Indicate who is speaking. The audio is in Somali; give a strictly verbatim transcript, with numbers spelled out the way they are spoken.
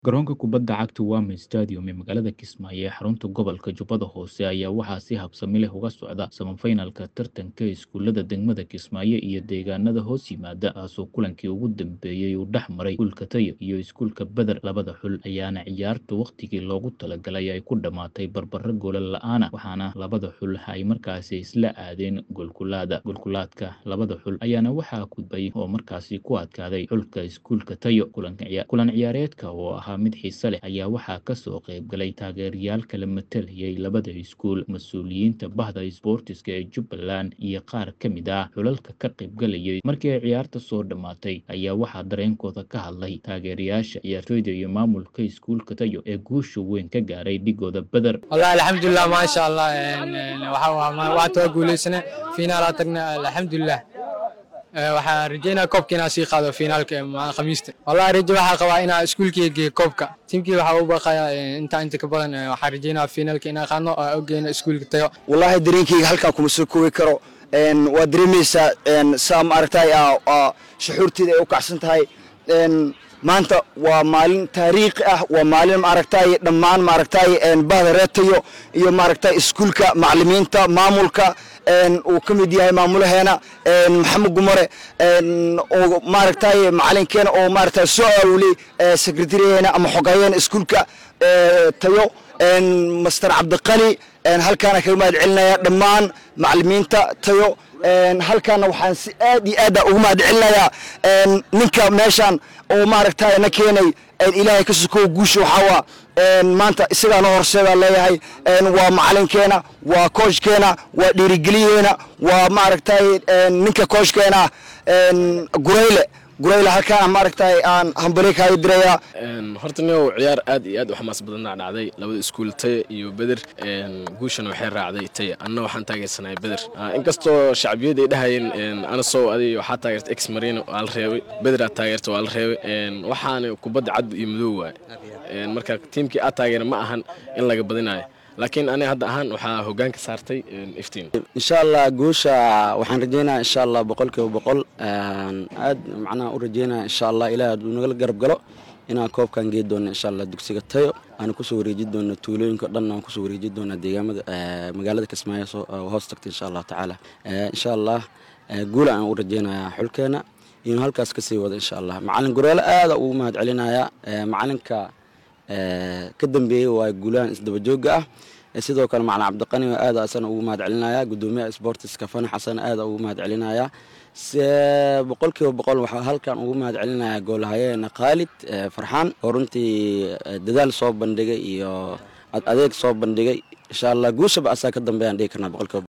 Speaker 1: Garoonka kubadda cagta Wami Stadium ee magaalada Kismaayo ee xarunta gobolka Jubbada Hoose ayaa waxaa si habsami leh uga socda semifinalka tartanka iskuulada degmada Kismaayo iyo deegaanada hoos yimaada, kaasoo kulankii ugu dambeeyay uu dhex maray iskuulka Tayo iyo iskuulka Badar. Labada xul ayaana ciyaarta waqtigii loogu talagalay ay ku dhammaatay barbaro goolal la'aan ah, waxaana labada xul ay markaasi isla aadeen goolkulaada. Goolkulaadka labada xul ayaana waxaa gudbay oo markaasi ku adkaaday xulka iskuulka Tayo. Kulanka ciya- kulan ciyaareedka oo ahaa mid xiiso leh ayaa waxaa ka soo qayb galay taageerayaal kala matalayay labada iskuul, mas'uuliyiinta bahda isboortiska ee Jubbaland iyo qaar ka mid ah xulalka ka qayb galayay. Markii ay ciyaarta soo dhammaatay ayaa waxaa dareenkooda ka hadlay taageerayaasha, ciyaartoyda iyo maamulka iskuulka Tayo ee guusha weyn ka gaaray dhigooda Badar.
Speaker 2: والله الحمد لله ما شاء الله waxaa guuleysana finaal aan tagnay alxamdulilah. waxaa rajeynaa koobka inaan sii qaado finaalka khamiista. wallahi rajo waxaa qabaa inaan iskuulkeyga koobka tiimkii waxaa u baqaya inta inta ka badan. waxaa rajeynaa finaalka inaan qaadno oo ogeena iskuulka Tayo.
Speaker 3: wallahi dareenkeyga halkaa kuma soo koobi karo. waa dareemaysaa saa ma aragtay shuxuurteeda ay u kacsan tahay. maanta waa maalin taariikhi ah, waa maalin maaragtay dhammaan maaragtay bahda reer Tayo iyo maaragtay iskuulka macallimiinta maamulka uu ka mid yahay maamulaheena Maxamed Gumare oo maaragtay macalinkeena oo maaragtay soo aawilay secretary-geena ama xogayeena iskuulka Tayo Master Cabdiqali. halkaana kaga mahad celinaya dhammaan macallimiinta Tayo. halkaana waxaan si aad iyo aad ugu mahad celinayaa ninka meeshan oo maaragtay na keenay ilaahay ka soo guusho waxaa maanta isagaa noo horseeda leeyahay. waa macalinkeena, waa coachkeena, waa dhiirigeliyeena, waa maaragtay ninka coachkeena Gureyle Gureyle halkaan maaragtay aan hambali ka diraya.
Speaker 4: horta niyow ciyaar aad iyo aad u xamaas badan dhacday labada iskuul Tayo iyo Badar. guushana waxay raacday Tayo, anna waxaan taageersanay Badar. inkastoo shacbiyada ay dhahayeen ana soo aday waxaa taageertay ex marino waa la reebay, Badar aad taageertay waa la reebay. waxaana kubadda cad iyo madow waay. marka tiimkii aad taageeray ma ahan in laga badinayo, laakiin aniga hadda ahaan waxaa hoggaanka saartay iftiin.
Speaker 5: insha allah guusha waxaan rajeynayaa insha allah boqolkiiba boqol. aad macnaha u rajeynayaa insha allah ilaahay hadduu nagala garab galo inaan koobkan geedi doono insha allah dugsiga Tayo. aan kusoo wareeji doono tuulooyinka dhan, aan kusoo wareeji doona deegaamada magaalada Kismaayo soo hoos tagtay insha allah tacaala. insha allah guul aan u rajeynayaa xulkeena inuu halkaas ka sii wado insha allah. macallin Gureyle aad ugu mahad celinayaa. macalinka ka dambeeyay waa guulaan isdaba jooga ah. sidoo kale macallin Cabdiqani aad asana ugu mahad celinaya. gudoomiyaha sportiska Fanax Xasan aad ugu mahad celinaya. boqolkiiba boqol waxaa halkan ugu mahad celinaya goolhayeena Khalid Farxaan oo runtii dadaal soo bandhigay iyo adeeg soo bandhigay. insha allah guushaba asaa ka dambeeyaan dhigi karnaa boqolkiiba